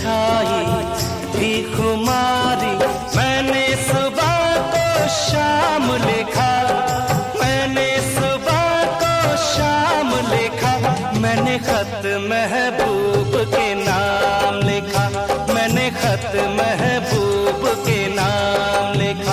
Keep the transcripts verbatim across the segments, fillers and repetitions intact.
दिखाई थी खुमारी, मैंने सुबह को शाम लिखा, मैंने सुबह को शाम लिखा, मैंने खत महबूब के नाम लिखा, मैंने खत महबूब के नाम लिखा।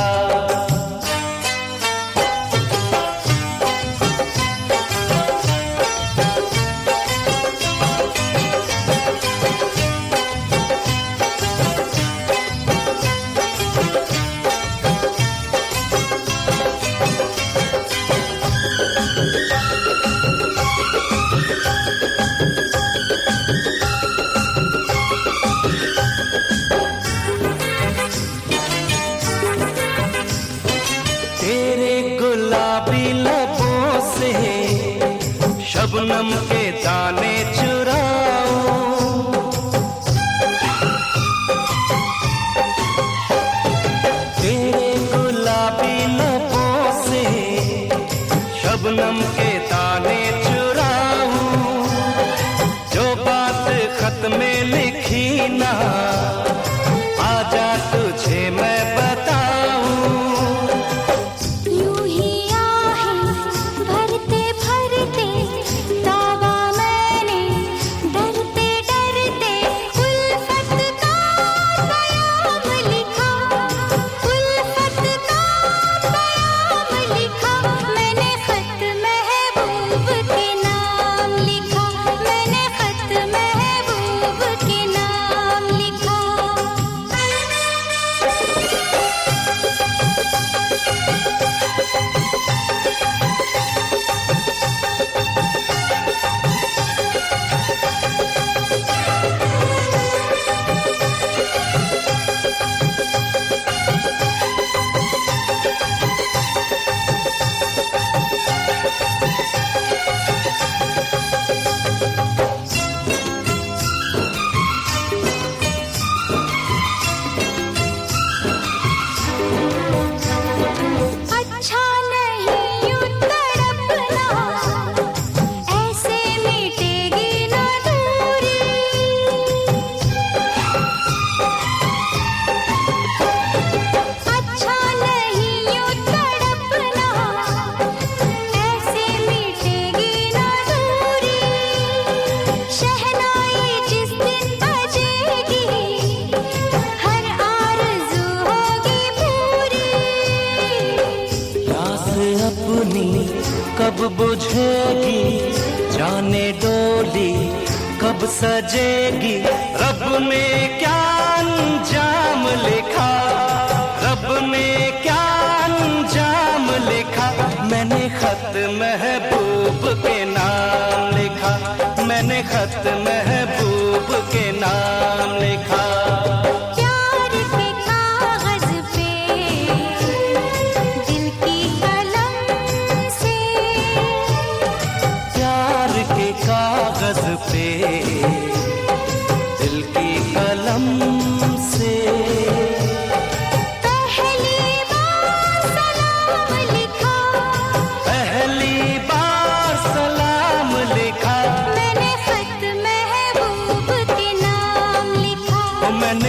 शबनम के दाने चुराऊं, तेरे गुलाबी लबों से शबनम के दाने चुराऊं, जो बात खत में लिखी ना आजा तुझे मैं बताऊं। कब बुझेगी जाने डोली, कब सजेगी, रब ने क्या अंजाम लिखा, रब ने क्या अंजाम लिखा, मैंने खत महबूब के नाम लिखा, मैंने खत महबूब के नाम लिखा। कागज पे दिल की कलम से पहली बार सलाम लिखा, पहली बार सलाम लिखा, मैंने खत महबूब के नाम लिखा, मैंने